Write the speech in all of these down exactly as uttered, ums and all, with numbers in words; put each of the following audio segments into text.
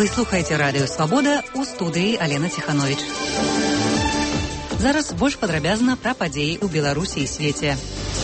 Вы слухаеце радыё «Свабода», у студыі Алена Ціхановіч. Зараз больш падрабязна пра падзеі ў Беларусі і свеце.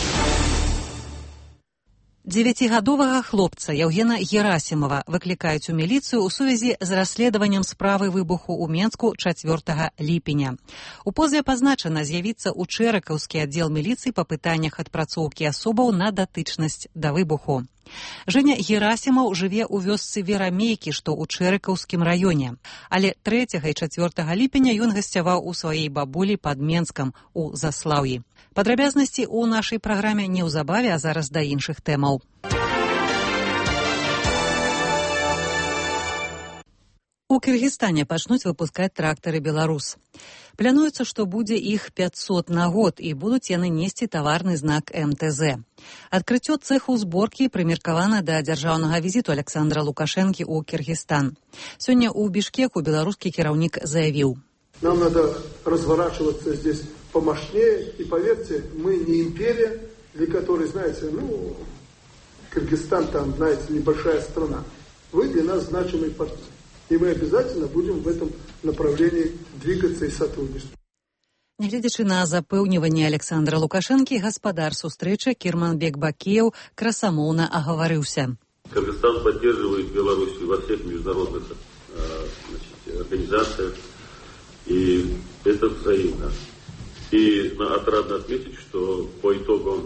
Дзевяцігадовага хлопца Яўгена Герасімова выклікаюць у міліцыю ў сувязі з расследаваннем справы выбуху ў Менску чацвёртага ліпеня. У позве пазначана з'явіцца ў чэракаўскі аддзел міліцыі па пытаннях адпрацоўкі асобаў на датычнасць да выбуху. Жэня Герасімаў жыве ў вёсцы Верамейкі, што ў Чэрыкаўскім раёне. Але трэцяга і чацвёртага ліпеня ён гасцяваў у сваёй бабулі пад Менскам у Заслаўі. Падрабязнасці ў нашай праграме неўзабаве, а зараз да іншых тэмаў. У Кыргызстане пачнуць выпускаць трактары «Беларус». Плануецца, што будзе іх пяцьсот на год, і будуць яны несці таварны знак эм тэ зэ. Адкрыццё цэху зборкі прымеркавана да дзяржаўнага візіту Александра Лукашэнкі ў Кыргызстан. Сёння ў Бішкеку беларускі кіраўнік заявіў: «Нам надо разворачиваться здесь помощнее, и поверьте, мы не империя, для которой, знаете, ну, Кыргызстан там, знаете, небольшая страна. Вы для нас значимый партнер. И мы обязательно будем в этом направлении двигаться и сотрудничать». Нягледзячы на запэўніванне Александра Лукашэнкі, гаспадар сустрэчы Кірманбек Бакеев красамоўна агаварыўся. Кыргызстан поддерживает Белоруссию во всех международных значит, организациях, и это взаимно. И отрадно отметить, что по итогам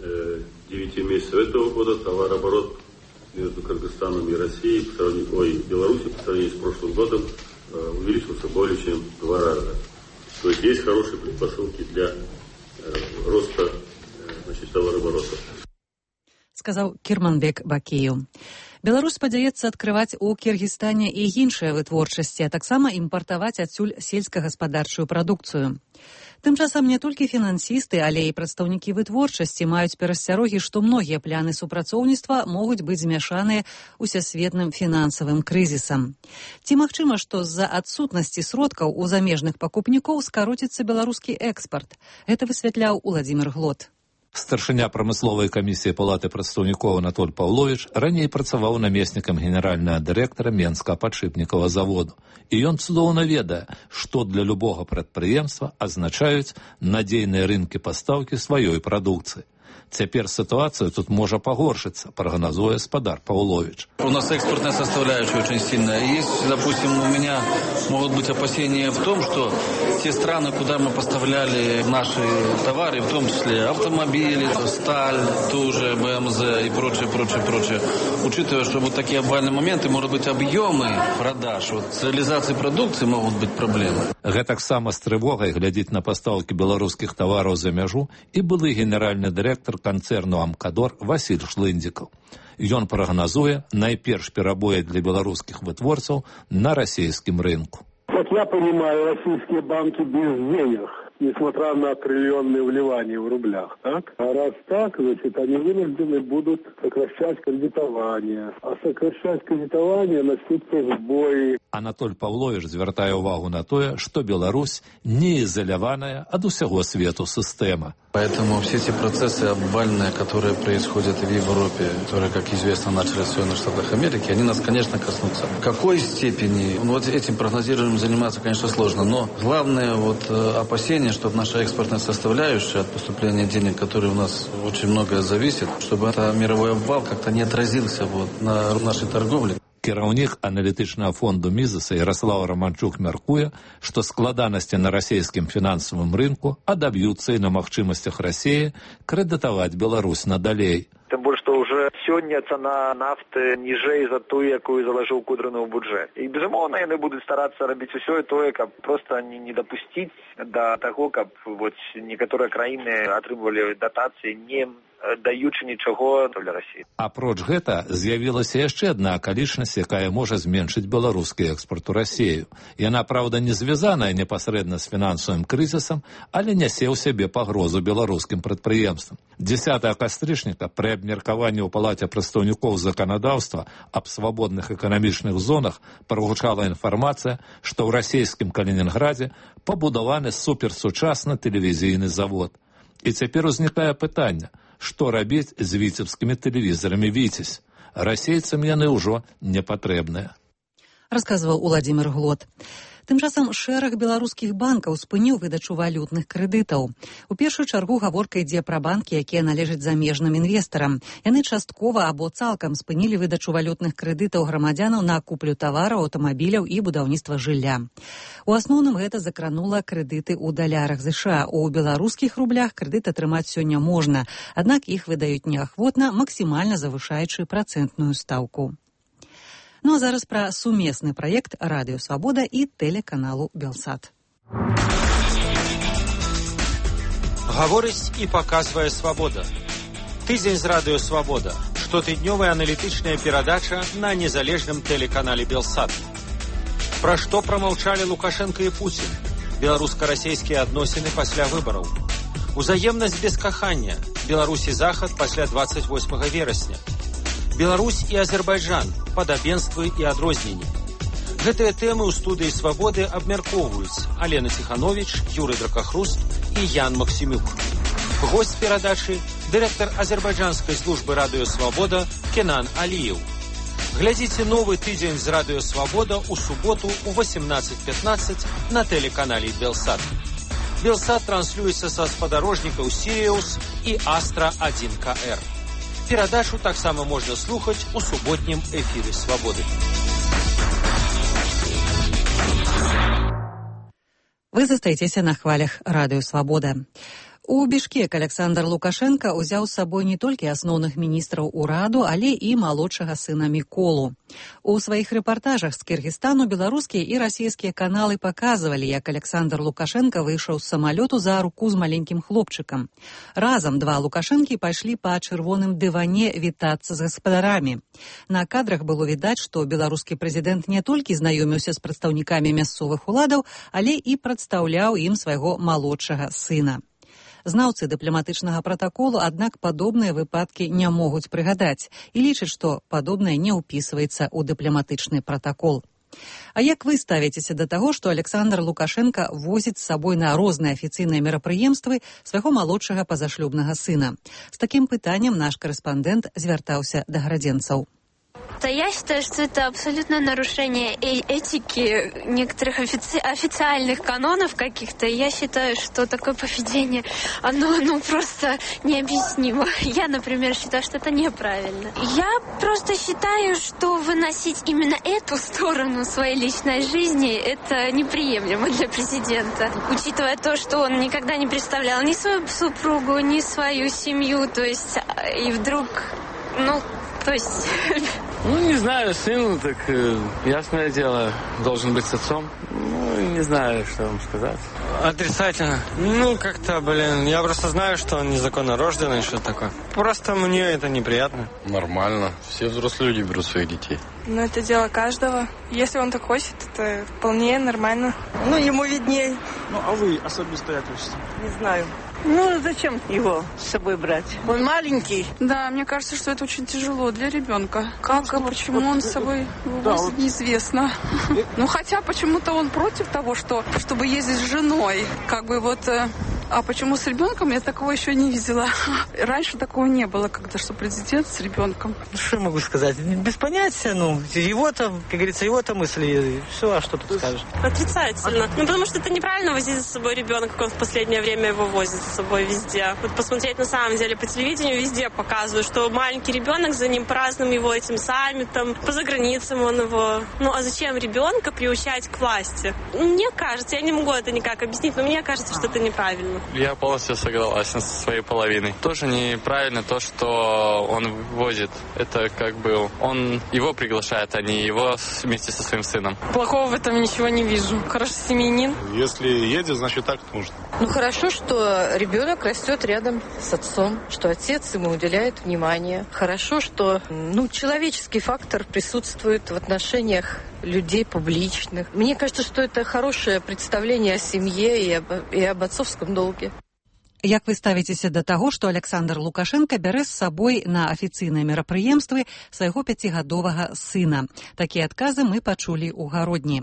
девяти месяцев этого года товарооборот между Кыргызстаном и Россией, по сравнению, ой, Беларусью по сравнению с прошлым годом э, увеличился более чем в два раза. То есть есть хорошие предпосылки для э, роста э, значит, товарооборота. Сказаў Кірманбек Бакеев. Беларусь спадзяецца адкрываць у Кіргізстане і іншыя вытворчасці, а таксама імпартаваць адсюль сельскагаспадарчую прадукцыю. Тым часам не толькі фінансісты, але і прадстаўнікі вытворчасці маюць перасцярогі, што многія пляны супрацоўніцтва могуць быць змяшаныя усесветным фінансавым крызісам. Ці магчыма, што з-за адсутнасці сродкаў у замежных пакупнікоў скароціцца беларускі экспарт? Гэта высвятляў Уладзімір Глот. Старшыня прамысловай камісіі палаты прадстаўнікоў Анатоль Паўловіч раней працаваў намеснікам генеральнага дырэктара Менскага падшыпнікавага заводу. І ён цудоўна ведае, што для любога прадпрыемства азначаюць надзейныя рынкі пастаўкі сваёй прадукцыі. Цяпер ситуация тут может погоршиться, прогнозуя гаспадар Павлович. У нас экспортная составляющая очень сильная. Есть, допустим, у меня могут быть опасения в том, что те страны, куда мы поставляли наши товары, в том числе автомобили, сталь, тоже бэ эм зэ и прочее, прочее, прочее, учитывая, что вот такие обвальные моменты, может быть, объемы продаж, вот с реализацией продукции могут быть проблемы. Гэтаксама з трывогай глядзіць на пастаўкі беларускіх тавараў за мяжу і былы генеральны дырэктар канцэрну «Амкадор» Васіль Шлындзікаў. Ён прагназуе найперш перабоі для беларускіх вытворцаў на расійскім рынку. Как я понимаю, российские банки без денег, несмотря на триллионные вливания в рублях, так? А раз так, значит, они вынуждены будут сокращать кредитование. А сокращать кредитование начнутся сбои. Анатоль Павлович звяртае ўвагу на тое, што Беларусь не изоляваная ад усяго свету сістэма. Поэтому все эти процессы обвальные, которые происходят в Европе, которые, как известно, начали в Соединенных Штатах Америки, они нас, конечно, коснутся. В какой степени? Ну, вот этим прогнозированием заниматься, конечно, сложно. Но главное вот опасение, чтобы наша экспортная составляющая от поступления денег, которые у нас очень многое зависит, чтобы это мировой обвал как-то не отразился вот на нашей торговле. Кіраўнік аналітычнага фонду Мізеса Ярослав Романчук мяркуе, што складанасці на расійскім фінансавым рынку адаб'юцца і на магчымасцях Расіі крэдытаваць Беларусь надалей. Тым больш, што ўжо сёння цана нафты ніжэй за тую, якую залажыў Кудрыны ў бюджэт. І, безумоўна, яны будуць старацца рабіць усё і тое, каб проста не, не дапусціць да таго, каб вот, некаторыя краіны атрымлівалі датацыі, не даючы нічого для Расіі. Апроч гэта з'явілася яшчэ адна акалічнасць, якая можа зменшыць беларускі экспарт у Расію. Яна, праўда, не звязаная непасрэдна з фінансавым крызісам, але нясе ў сябе пагрозу беларускім прадпрыемствам. дзесятага кастрычніка пры абмеркаванні ў палаце прадстаўнікоў заканадаўства аб свабодных эканамічных зонах прагучала інфармацыя, што ў расійскім Калінінградзе пабудаваны суперсучасны тэлевізійны завод. І цяпер узнікае пытанне, што рабіць з віцебскімі тэлевізорамі «Віцязь». Расейцам яны ўжо не патрэбныя. расказваў Уладзімір Глот. Тым часам шэраг беларускіх банкаў спыніў выдачу валютных крэдытаў. У першую чаргу гаворка ідзе пра банкі, якія належаць замежным інвестарам. Яны часткова або цалкам спынілі выдачу валютных крэдытаў грамадзянаў на куплю тавараў, аўтамабіляў і будаўніцтва жылля. У асноўным гэта закранула крэдыты ў далярах ЗША. У беларускіх рублях крэдыт атрымаць сёння можна, аднак іх выдаюць неахвотна, максімальна завышаючы працэнтную стаўку. Ну а зараз пра сумесны праект Радыё Свабода і тэлеканалу Белсат. Гаворыць і паказвае Свабода. Тыдзень з Радыё Свабода. Штотыднёвая аналітычная перадача на незалежным тэлеканале Белсат. Пра што прамаўчалі Лукашенко і Пуцін? Беларуска-расейскія адносіны пасля выбараў. Узаемнасць без кахання. Беларусь і Захад пасля дваццаць восьмага верасня. Беларусь і Азербайджан, падабенствы і адрозненні. Гэтыя тэмы ў студыі Свабоды абмяркоўваюць Алена Ціхановіч, Юрый Дракахруст і Ян Максімюк. Госць перадачы – дырэктар азербайджанскай службы Радыё Свабода Кенан Аліеў. Глядзіце новы тыдзень з Радыё Свабода ў суботу ў восемнадцаць пятнаццаць на тэлеканале Белсат. Белсат транслюецца са спадарожнікаў Сіриус і Астра адзін ка эр. Перадачу таксама можна слухаць у суботнім эфіры Свабоды. Вы застаецеся на хвалях Радыё Свабода. У Бішкек Александр Лукашенко ўзяў з сабой не толькі асноўных міністраў ураду, але і малодшага сына Міколу. У сваіх рэпартажах з Кыргызстану беларускія і расійскія каналы паказвалі, як Александр Лукашенко выйшаў з самалёту за руку з маленькім хлопчыкам. Разам два Лукашэнкі пайшлі па чырвоным дыване вітацца з гаспадарамі. На кадрах было відаць, што беларускі прэзідэнт не толькі знаёміўся з прадстаўнікамі мясцовых уладаў, але і прадстаўляў ім свайго малодшага сына. Знаўцы дыпламатычнага пратаколу, аднак, падобныя выпадкі не могуць прыгадаць і лічаць, што падобнае не ўпісваецца ў дыпламатычны пратакол. А як вы ставіцеся да таго, што Александр Лукашенко возіць з сабой на розныя афіцыйныя мерапрыемствы свайго малодшага пазашлюбнага сына? З такім пытаннем наш карэспандэнт звяртаўся да градзенцаў. Да, я считаю, что это абсолютное нарушение э- этики некоторых офици- официальных канонов каких-то. Я считаю, что такое поведение, оно ну, просто необъяснимо. Я, например, считаю, что это неправильно. Я просто считаю, что выносить именно эту сторону своей личной жизни, это неприемлемо для президента. Учитывая то, что он никогда не представлял ни свою супругу, ни свою семью, то есть, и вдруг, ну, то есть... Ну, не знаю, сын, так, э, ясное дело, должен быть с отцом. Ну, не знаю, что вам сказать. Отрицательно. Ну, как-то, блин, я просто знаю, что он незаконно рожденный, что такое. Просто мне это неприятно. Нормально. Все взрослые люди берут своих детей. Ну, это дело каждого. Если он так хочет, это вполне нормально. Ну, ему видней. Ну, а вы особисто як хочете? Не знаю. Ну, зачем его с собой брать? Он маленький. Да, мне кажется, что это очень тяжело для ребенка. Как, а почему он с собой да, возит, вот. неизвестно. Ну, хотя почему-то он против того, что, чтобы ездить с женой. Как бы вот... А почему с ребенком? Я такого еще не видела. Раньше такого не было, когда что президент с ребенком. Что я могу сказать? Без понятия, ну, его-то, как говорится, его-то мысли. Все, а что тут скажешь? Отрицательно. Ну, потому что это неправильно возить за собой ребенка, как он в последнее время его возит с собой везде. Вот посмотреть на самом деле по телевидению везде показывают, что маленький ребенок, за ним празднуем его этим саммитом, по заграницам он его. Ну, а зачем ребенка приучать к власти? Мне кажется, я не могу это никак объяснить, но мне кажется, что это неправильно. Я полностью согласен со своей половиной. Тоже неправильно то, что он возит. Это как бы он его приглашает, а не его вместе со своим сыном. Плохого в этом ничего не вижу. Хороший семьянин. Если едет, значит так нужно. Ну хорошо, что ребенок растет рядом с отцом, что отец ему уделяет внимание. Хорошо, что ну, человеческий фактор присутствует в отношениях людей публичных. Мне кажется, что это хорошее представление о семье и об, и об отцовском долге. Як вы ставіцеся да таго, што Александр Лукашенко бярэ з сабой на афіцыйныя мерапрыемствы свайго пяцігадовага сына? Такія адказы мы пачулі ў Гародні.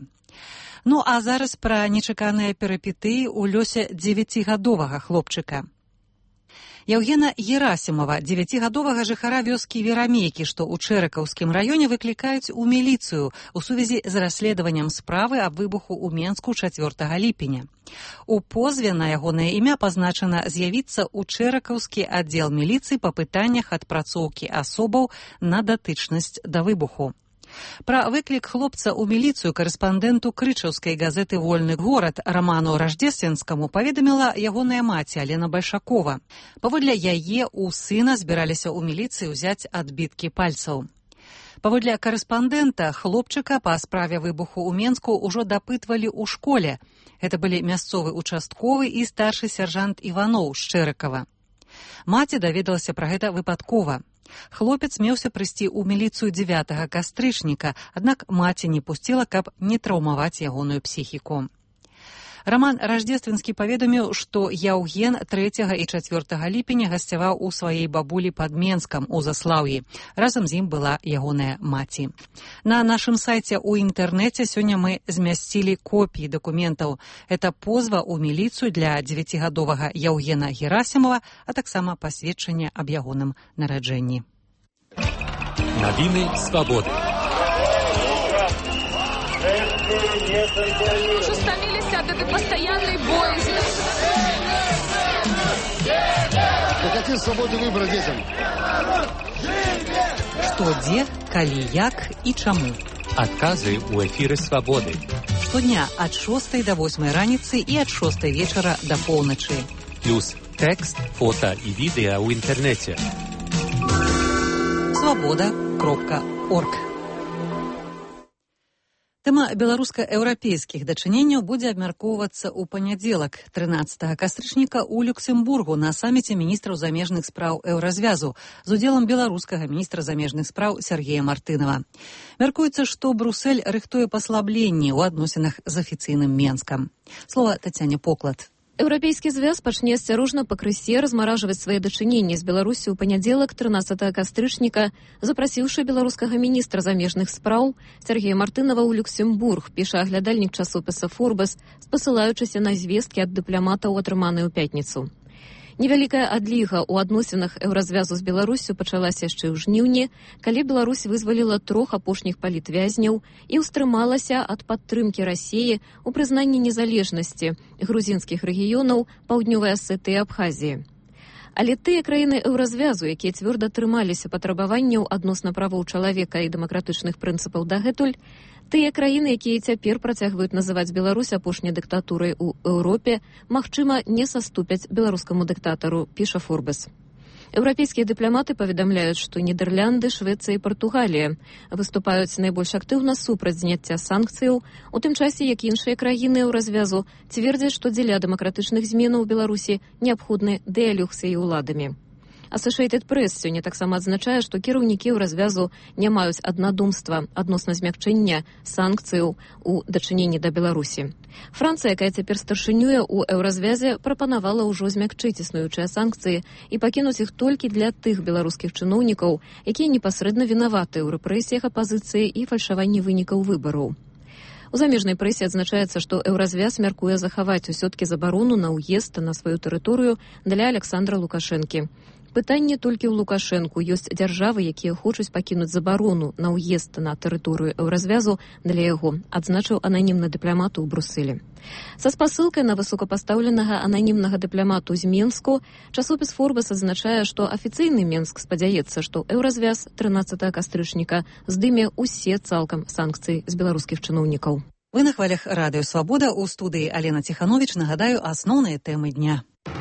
Ну а зараз пра нечаканыя перыпетыі ў лёсе дзевяцігадовага хлопчыка. Яўгена Герасімова, дзевяцігадовага жыхара вёскі Верамейкі, што ў Чэракаўскім раёне, выклікаюць у міліцыю у сувязі з расследаваннем справы аб выбуху ў Менску чацвёртага ліпеня. У позве на ягонае імя пазначана з'явіцца ў Чэракаўскі аддзел міліцыі па пытаннях адпрацоўкі асобаў на датычнасць да выбуху. Пра выклік хлопца ў міліцыю карэспандэнту крычаўскай газеты «Вольны горад» Раману Раждественскаму паведаміла ягоная маці Алена Бальшакова. Паводле яе у сына збіраліся ў міліцыі ўзяць адбіткі пальцаў. Паводле карэспандэнта, хлопчыка па справе выбуху ў Менску ўжо дапытвалі ў школе. Гэта былі мясцовы участковы і старшы сяржант Іваноў з Чэракава. Маці даведалася пра гэта выпадкова. Хлопец меўся прыйсці ў міліцыю дзевятага кастрычніка, аднак маці не пусціла, каб не траўмаваць ягоную псіхіку. Раман Раждественскі паведаміў, што Яўген трэцяга і чацвёртага ліпеня гасцяваў у сваей бабулі пад Менскам у Заслаўі. Разам з ім была ягоная маці. На нашым сайце ў інтэрнэце сёння мы змясцілі копіі дакументаў. Это позва ў міліцыю для дзевяцігадовага Яўгена Герасімова, а таксама пасведчанне аб ягоным нараджэнні. Навіны свабоды. Уже стомились от этой постоянной боязни. Мы хотим свободу выбора детям. Што, дзе, калі, як і чаму. Адказы ў эфіры свабоды. Штодня ад шостай да восьмай раніцы і ад шостай вечара да поўначы. Плюс тэкст, фота і відэа ў інтэрнэце. свабода кропка орг. Тэма беларуска-еўрапейскіх дачыненняў будзе абмяркоўвацца ў панядзелак, трынаццатага кастрычніка ў Люксембургу на саміце міністраў замежных спраў еўразвязу з удзелам беларускага міністра замежных спраў Сергея Мартынова. Мяркуецца, што Брусэль рыхтуе паслабленні ў адносінах з афіцыйным Менскам. Слова Тацяне Поклад. Еўрапейскі звяз пачне асцярожна пакрысе размаражваць свае дачыненні з Беларусю ў панядзелак трынаццатага кастрычніка, запрасіўшы беларускага міністра замежных спраў Сергея Мартынова ў Люксембург, піша аглядальнік часопіса «Форбес», спасылаючыся на звесткі ад дыпламатаў, атрыманыя ў пятніцу. Невялікая адліга ў адносінах еўразвязу з Беларусю пачалася яшчэ ў жніўні, калі Беларусь вызваліла трох апошніх палітвязняў і ўстрымалася ад падтрымкі Расіі ў прызнанні незалежнасці грузінскіх рэгіёнаў Паўднёвай Асетыі і Абхазіі. Але тыя краіны еўразвязу, якія цвёрда трымаліся патрабаванняў адносна правоў чалавека і дэмакратычных прынцыпаў дагэтуль, тыя краіны, якія цяпер працягваюць называць Беларусь апошняй дыктатурай у Еўропе, магчыма, не саступяць беларускаму дыктатару, піша Форбес. Еўрапейскія дыпламаты паведамляюць, што Нідерлянды, Швецыя і Партугалія выступаюць найбольш актыўна супраць зняцця санкцыяў, у тым часе, як іншыя краіны еўразвязу цвердзяць, што дзеля дэмакратычных зменаў у Беларусі неабходны дыялог з яе ўладамі. Associated Press сёння таксама адзначае, што кіраўнікі еўразвязу не маюць аднадумства адносна змякчэння санкцыяў у дачыненні да Беларусі. Францыя, якая цяпер старшынюе ў еўразвязе, прапанавала ўжо змякчыць існуючыя санкцыі і пакінуць іх толькі для тых беларускіх чыноўнікаў, якія непасрэдна вінаваты ў рэпрэсіях апазіцыі і фальшаванні вынікаў выбараў. У замежнай прэсе адзначаецца, што еўразвяз мяркуе захаваць усё-ткі забарону на ўезд на сваю тэрыторыю для Александра Лукашэнкі. Пытанне толькі ў Лукашэнку. Ёсць дзяржавы, якія хочуць пакінуць забарону на ўезд на тэрыторыю еўразвязу для яго, адзначыў ананімны дыпламат у Брусэлі. Са спасылкай на высокапастаўленага ананімнага дыпламату з Менску часопіс Форбес адзначае, што афіцыйны Менск спадзяецца, што еўразвяз трынаццатага кастрычніка здыме ўсе цалкам санкцыі з беларускіх чыноўнікаў. Вы на хвалях радыё «Свабода», у студыі Алена Ціхановіч. Нагадаю асноўныя тэмы дня.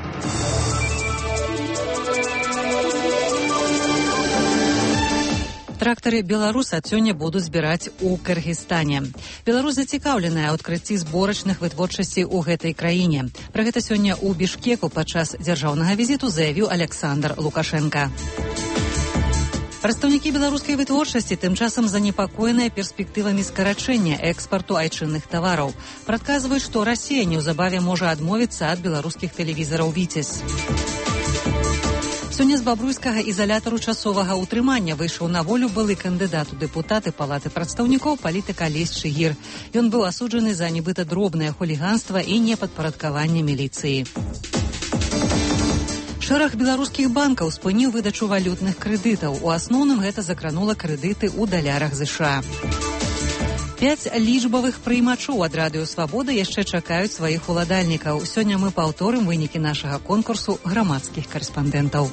Трактары «Беларус» ад сёння будуць збіраць у Кыргызстане. Беларусь зацікаўленая ў адкрыцці зборачных вытворчасцей у гэтай краіне. Пра гэта сёння ў Бішкеку падчас дзяржаўнага візіту заявіў Александр Лукашенка. Прадстаўнікі беларускай вытворчасці тым часам занепакоеныя перспектывамі скарачэння экспарту айчынных тавараў. Прадказваюць, што Расія неўзабаве можа адмовіцца ад беларускіх тэлевізараў «Віцязь». Сёння з бабруйскага ізалятару часовага ўтрымання выйшаў на волю былы кандыдат у дэпутаты Палаты прадстаўнікоў палітык Алесь Чыгір. Ён быў асуджаны за нібыта дробнае хуліганства і непадпарадкаванне міліцыі. Шэраг беларускіх банкаў спыніў выдачу валютных крэдытаў. У асноўным гэта закранула крэдыты ў далярах ЗША. Пяць лічбавых прыймачоў ад радыё «Свабода» яшчэ чакаюць сваіх уладальнікаў. Сёння мы паўторым вынікі нашага конкурсу грамадскіх карэспандэнтаў.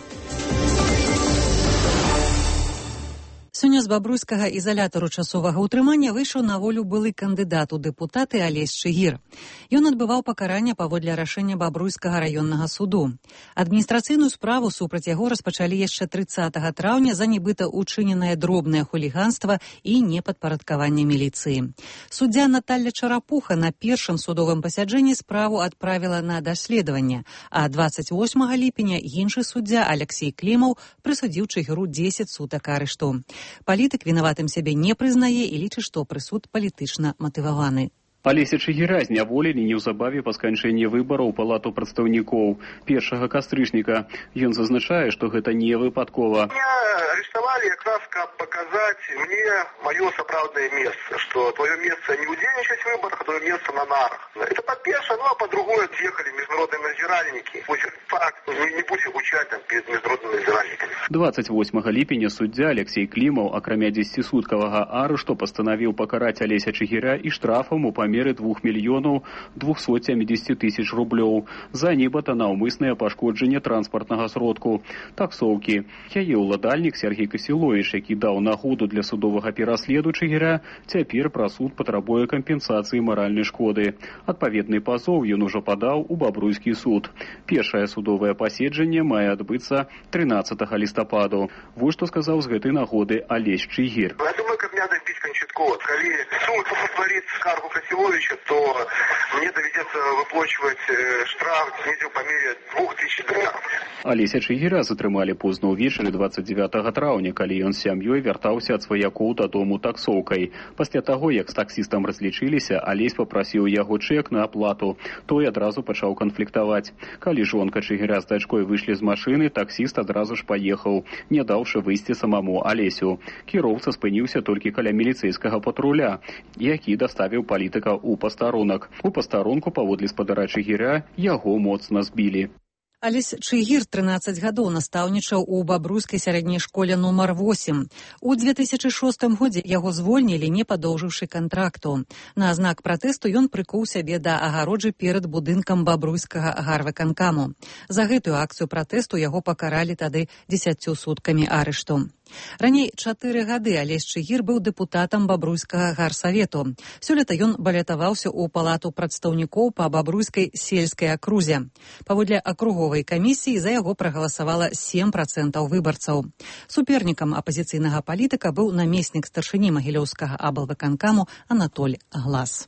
Сёння з бабруйскага ізалятару часовага ўтрымання выйшаў на волю былы кандыдат у дэпутаты Алесь Чыгір. Ён адбываў пакаранне паводле рашэння бабруйскага раённага суду. Адміністрацыйную справу супраць яго распачалі яшчэ трыццатага траўня за нібыта учыненае дробнае хуліганства і непадпарадкаванне міліцыі. Суддзя Наталля Чарапуха на першым судовым пасяджэнні справу адправіла на даследаванне, а дваццаць восьмага ліпеня іншы суддзя Алексей Клімаў прысудзіў Чыгіру дзесяць сутак арышту. Палітык вінаватым сябе не прызнае і лічыць, што прысуд палітычна матываваны. Алеся Чыгіра зняволілі неўзабаве па сканчэнні выбараў у палату прадстаўнікоў першага кастрычніка. Ён зазначае, што гэта не выпадкова. Меня арестовали как раз, как показать мне мое сапраўдное место, что твое место не удзельнічаць в выборах, а твое место на нарах. Это по-першае, ну а по-другое, отъехали международные надзиральники. Пусть факт, не, не будь гучать там перед международными надзиральниками. дваццаць восьмага ліпеня суддзя Алексей Клімаў, акрамя дзесяцісуткавага арышту, пастанавіў пакараць Алеся Чыгіра і штрафам у меры двух мільёнаў двухсот сямидесяти тысяч рублёў за нібыта наўмыснае пашкоджанне транспартнага сродку таксоўкі. Яе ўладальнік Сергей Касіловіч, які даў нагоду для судовага пераследу Чыгіра, цяпер пра суд патрабуе кампенсацыі маральнай шкоды. Адпаведны пазоў ён ужо падаў у бабруйскі суд. Першае судовае паседжанне мае адбыцца трынаццатага лістападу. Вось што сказаў з гэтай нагоды Алесь Чыгір. Я думаю, как надо бить Кончаткова. Калі суд повторит скаргу Касіловича, то мне доведется выплачивать штраф снизил по мере двух тысяч долларов. Алеся Чыгіра затрымалі позна ўвечары дваццаць дзевятага траўня, калі ён з сям'ёй вяртаўся ад сваякоў дадому таксоўкай. Пасля таго, як з таксістам разлічыліся, Алесь папрасіў яго чэк на аплату. Той адразу пачаў канфліктаваць. Калі жонка Чыгіра з дачкой выйшлі з машыны, таксіст адразу ж паехаў, не даўшы выйсці самому Алесю. Кіроўца спыніўся толькі каля міліцэйскага патруля, які даставіў палітыка у пастарунак. У пастарунку паводле спадара Чыгіра яго моцна збілі. Алесь Чыгір трынаццаць гадоў настаўнічаў у бабруйскай сярэдняй школе нумар восем. У две тысячы шостым годзе яго звольнілі, не падоўжыўшы кантракту. На знак пратэсту ён прыкуў сябе да агароджы перад будынкам бабруйскага гарвыканкаму. За гэтую акцыю пратэсту яго пакаралі тады дзесяццю суткамі арышту. Раней чатыры гады Алесь Чыгір быў дэпутатам бабруйскага гарсавету. Сёлета ён балятаваўся ў палату прадстаўнікоў па бабруйскай сельскай акрузе. Паводле акруговай камісіі за яго прагаласавала сем працэнтаў выбарцаў. Супернікам апазіцыйнага палітыка быў намеснік старшыні магілёўскага аблвыканкаму Анатоль Глас.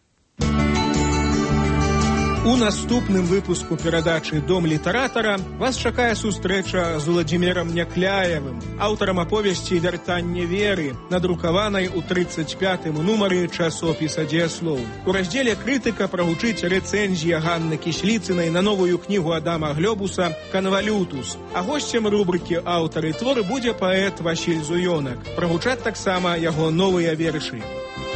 У наступным выпуску перадачы «Дом літаратара» вас чакае сустрэча з Уладзімірам Някляевым, аўтарам аповесці «Вяртанне веры», надрукаванай у трыццаць пятым нумары часопіса «Дзеяслоў». У раздзеле «Крытыка» прагучыць рэцэнзія Ганны Кісліцынай на новую кнігу Адама Глёбуса «Канвалютус». А госцем рубрыкі «Аўтары творы» будзе паэт Васіль Зуёнак. Прагучаць таксама яго новыя вершы.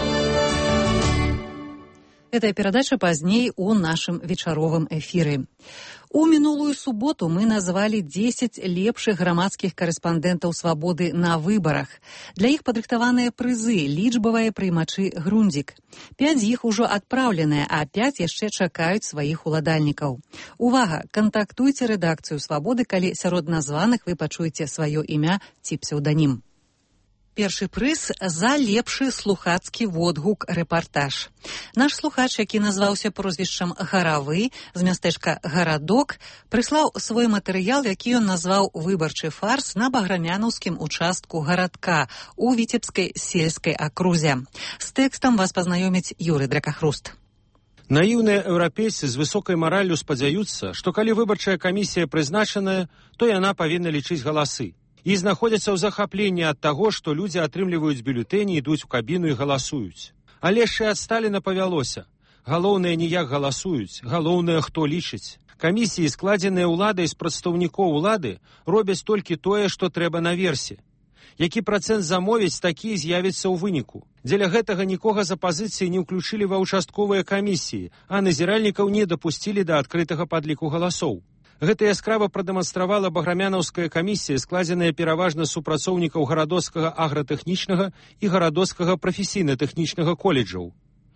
Эта перадача пазней у нашым вечаровым эфіры. У мінулую суботу мы назвалі дзесяць лепшых грамадскіх карэспандэнтаў «Свабоды» на выбарах. Для іх падрыхтаваныя прызы, лічбавыя прыймачы «Грундзік». Пяць з іх ужо адпраўленыя, а пяць яшчэ чакаюць сваіх уладальнікаў. Увага! Кантактуйце рэдакцыю «Свабоды», калі сярод названых вы пачуеце сваё імя ці псеўданім. Першы прыз за лепшы слухацкі водгук рэпартаж. Наш слухач, які назваўся прозвішчам Гаравы з мястэчка Гарадок, прыслаў свой матэрыял, які ён назваў «Выбарчы фарс» на баграмянаўскім участку гарадка у Віцебскай сельскай акрузе. З тэкстам вас пазнаёміць Юрый Дракахруст. Наіўныя еўрапейцы з высокай мараллю спадзяюцца, што калі выбарчая камісія прызначаная, то яна павінна лічыць галасы. І знаходзяцца ў захапленні ад таго, што людзі атрымліваюць бюлетэні, ідуць у кабіну і галасуюць. Але яшчэ ад Сталіна павялося. Галоўнае не як галасуюць, галоўнае хто лічыць. Камісіі, складзеныя ўладай з прадстаўнікоў улады, робяць толькі тое, што трэба наверсе. Які працэнт замовіць, такі з'явіцца ў выніку. Дзеля гэтага нікога з апазіцыі не ўключылі ва ўчастковыя камісіі, а назіральнікаў не дапусцілі да адкрытага падліку галасоў. Гэта яскрава прадэманстравала баграмянаўская камісія, складзеная пераважна з супрацоўнікаў гарадоцкага агратэхнічнага і гарадоцкага прафесійна-тэхнічнага коледжаў.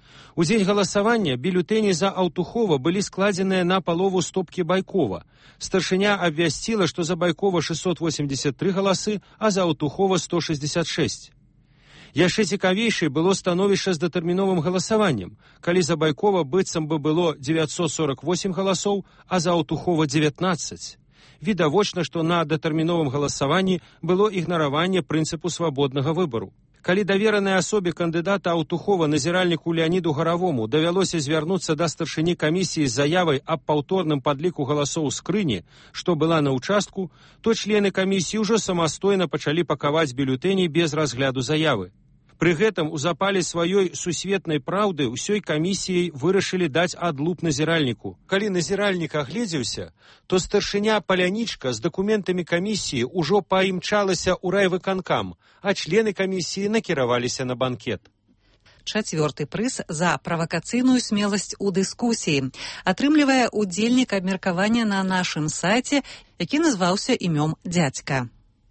У дзень галасавання бюлетэні за Аўтухова былі складзеныя на палову стопкі Байкова. Старшыня абвясціла, што за Байкова шестьсот восемьдесят три галасы, а за Аўтухова сто шестьдесят шесть. Яшчэ цікавейшай было становішча з датэрміновым галасаваннем, калі за Байкова быццам бы было девятьсот сорок восемь галасоў, а за Аўтухова девятнадцать. Відавочна, што на датэрміновым галасаванні было ігнараванне прынцыпу свабоднага выбару. Калі даверанай асобе кандыдата Аўтухова назіральніку Леаніду Гаравому давялося звярнуцца да старшыні камісіі з заявай аб паўторным падліку галасоў у скрыні, што была на ўчастку, то члены камісіі ўжо самастойна пачалі пакаваць бюлетэні без разгляду заявы. Пры гэтым у запале сваёй сусветнай праўды ўсёй камісіяй вырашылі даць адлуп назіральніку. Калі назіральнік агледзеўся, то старшыня Палянічка з дакументамі камісіі ўжо паімчалася ў райвыканкам, а члены камісіі накіраваліся на банкет. Чацвёрты прыз за правакацыйную смеласць у дыскусіі атрымлівае удзельнік абмеркавання на нашым сайце, які назваўся імём дзядзька.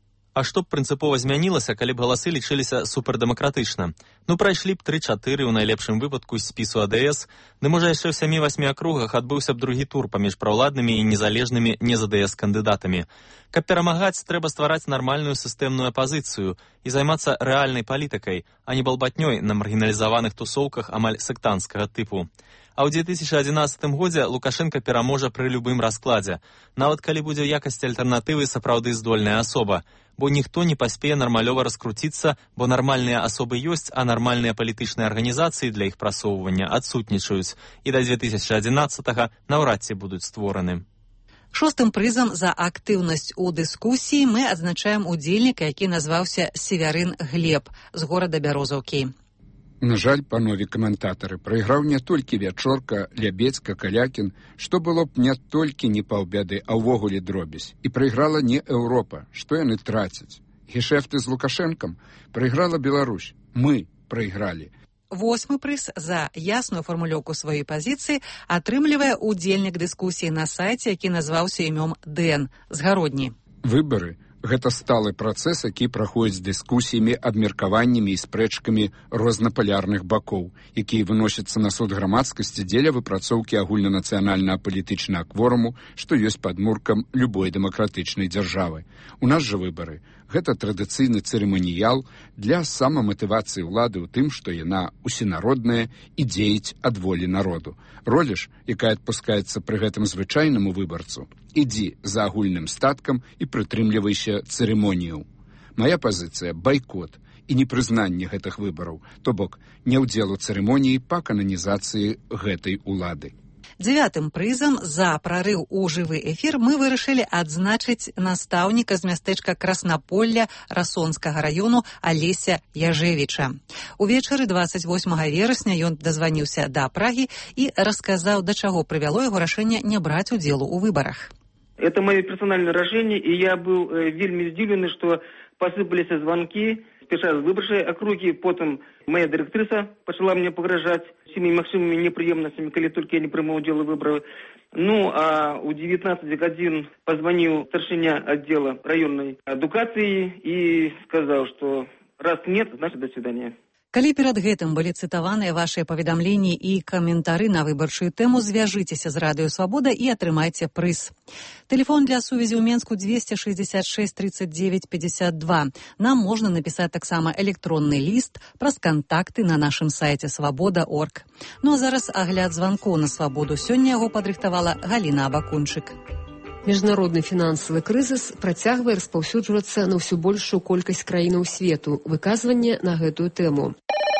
А што б прынцыпова змянілася, калі б галасы лічыліся супердэмакратычна? Ну, прайшлі б тры-чатыры ў найлепшым выпадку з спісу А Дэ Эс, ды можа яшчэ ў сямі-васьмі акругах адбыўся б другі тур паміж праўладнымі і незалежнымі не-за Дэ Эс кандыдатамі. Каб перамагаць, трэба ствараць нармальную сістэмную апазіцыю і займацца рэальнай палітыкай, а не балбатнёй на маргіналізаваных тусоўках амаль сектанцкага тыпу. А ў дзве тысячы адзінаццатым годзе Лукашенка пераможа пры любым раскладзе, нават калі будзе ў якасці альтэрнатывы сапраўды здольная асоба, бо ніхто не паспее нармалёва раскруціцца, бо нармальныя асобы ёсць, а нармальныя палітычныя арганізацыі для іх прасоўвання адсутнічаюць, і да дзве тысячы адзінаццатага наўрад ці будуць створаны. Шостым прызам за актыўнасць у дыскусіі мы адзначаем удзельніка, які назваўся Севярын Глеб з горада Бярозаўкі. На жаль, панове каментатары, прайграў не толькі Вячорка, Лябецька, Калякін, што было б не толькі не паўбяды, а ўвогуле дробязь. І прайграла не Еўропа, што яны трацяць. Гешэфты з Лукашэнкам прайграла Беларусь. Мы прайгралі. Восьмы прыз за ясную фармулёўку сваёй пазіцыі атрымлівае удзельнік дыскусіі на сайце, які назваўся імём Дэн з Гародні. Выбары гэта сталы працэс, які праходзіць дыскусіямі, абмеркаваннямі і спрэчкамі рознапалярных бакоў, якія выносяцца на суд грамадскасці дзеля выпрацоўкі агульнанацыянальнага палітычнага кворуму, што ёсць падмуркам любой дэмакратычнай дзяржавы. У нас жа выбары гэта традыцыйны цырыманіял для самаматывацыі ўлады ў тым, што яна усенародная і дзеяць ад волі народу. Роля ж, якая адпускаецца пры гэтым звычайнаму выбарцу, ідзі за агульным статкам і прытрымлівайся цырымоніяў. Мая пазіцыя – байкот і непрызнанне гэтых выбараў, то бок не ўдзел у цырымоніі па кананізацыі гэтай улады. Дзевятым прызам за прарыў у жывы эфір мы вырашылі адзначыць настаўніка з мястэчка Краснаполля Расонскага раёну Алеся Яжевіча. Увечары двадцать восьмага верасня ён дазваніўся да Прагі і расказаў, да чаго прывяло яго рашэнне не браць удзелу ў выбарах. Это мое персональное решение, и я был э, вельми здивленный, что посыпались звонки, спеша з выбарчай округи, потом моя директриса почала мне погрожать всеми максимумами неприемностями, коли только я не приму удел выборов. Ну, а у девятнадцати годин позвонил старшиня отдела районной адукации и сказал, что раз нет, значит до свидания. Калі перад гэтым былі цытаваныя вашыя паведамленні і каментары на выбарчую тэму, звяжыцеся з Радыё Свабода і атрымайце прыз. Тэлефон для сувязі ў Менску двести шестьдесят шесть тридцать девять пятьдесят два. Нам можна напісаць таксама электронны ліст праз кантакты на нашым сайце свабода точка орг. Ну а зараз агляд званкоў на Свабоду. Сёння яго падрыхтавала Галіна Абакунчык. Міжнародны фінансавы крызіс працягвае распаўсюджвацца на ўсё большую колькасць краінаў свету. Выказванне на гэтую тэму.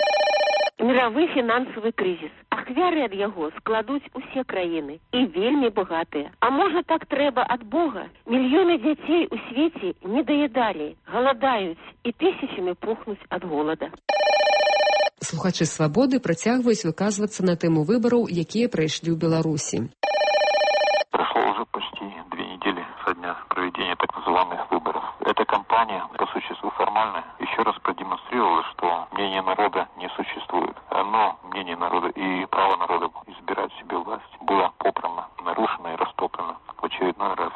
Мировы фінансавы крызіс. Ахвяры ад яго складуць усе краіны і вельмі багатыя. А можа так трэба ад Бога? Мільёны дзяцей у свеце не даядалі, галадаюць і тысячамі пухнуць ад голода. Слухачы Свабоды працягваюць выказвацца на тэму выбараў, якія прайшлі ў Беларусі. Со дня проведения так называемых выборов. Эта кампания, по существу формальная, еще раз продемонстрировала, что мнение народа не существует. Но мнение народа и право народа избирать себе власть было попрано, нарушено и растоптано в очередной раз.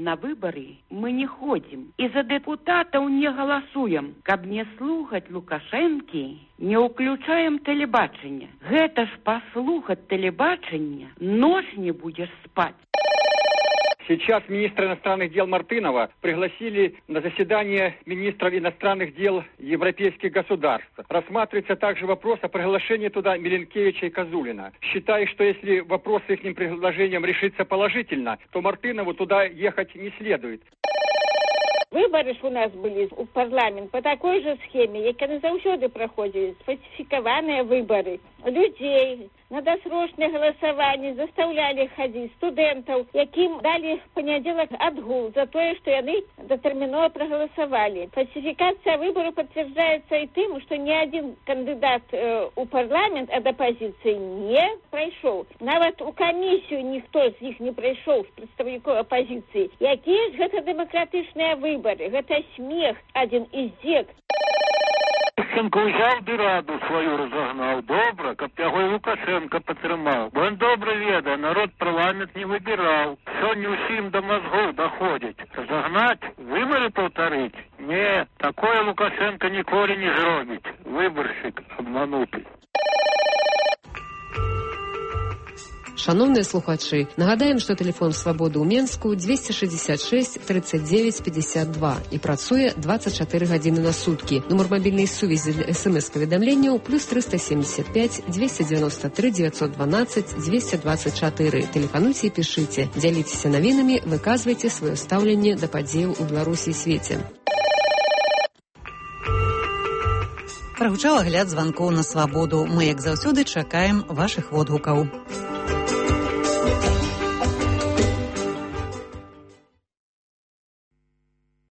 на выборы мы не ходим и за депутатов не голосуем. Каб не слухать Лукашенки, не уключаем телебачення. Гэта ж послухать телебачення, ночь не будешь спать. Сейчас министра иностранных дел Мартынова пригласили на заседание министров иностранных дел европейских государств. Рассматривается также вопрос о приглашении туда Миленкевича и Козулина. Считаю, что если вопрос с их предложением решится положительно, то Мартынову туда ехать не следует. Выборы ж у нас были в парламент по такой же схеме, як яны заўсёды праходзілі, сфальсификованные выборы. Людей на досрочное голосование заставляли ходить студентов, яким дали в понеделок отгул за то, что они дотерминово проголосовали. Фальсификация выборов подтверждается и тем, что ни один кандидат э, у парламент от оппозиции не прошел. Нават у комиссию никто из них не прошел, с представников оппозиции. Якие же это демократичные выборы? Это смех, один из дек. Лукашенко взял бы раду свою разогнал. Добро, каб яго и Лукашенко потрымал. Он добро веда, народ парламент не выбирал. Сёння усім до мозгов доходит. Разогнать, выборы повторить? Не, такое Лукашенко ніколи не зробить. Выборщик обманутый. Шановныя слухачы, нагадаем, што тэлефон свабоды ў Менску двести шестьдесят шесть тридцать девять пятьдесят два і працуе двадцать четыре гадзіны на суткі. Нумар мабільнай сувязі для смс-паведамленняў плюс триста семьдесят пять двести девяносто три девятьсот двенадцать двести двадцать четыре. Тэлефануйце і пішыце, дзяліцеся навінамі, выказвайце сваё стаўленне да падзеяў у Беларусі і свеце. Прагучаў агляд званкоў на свабоду. Мы, як заўсёды, чакаем вашых водгукаў.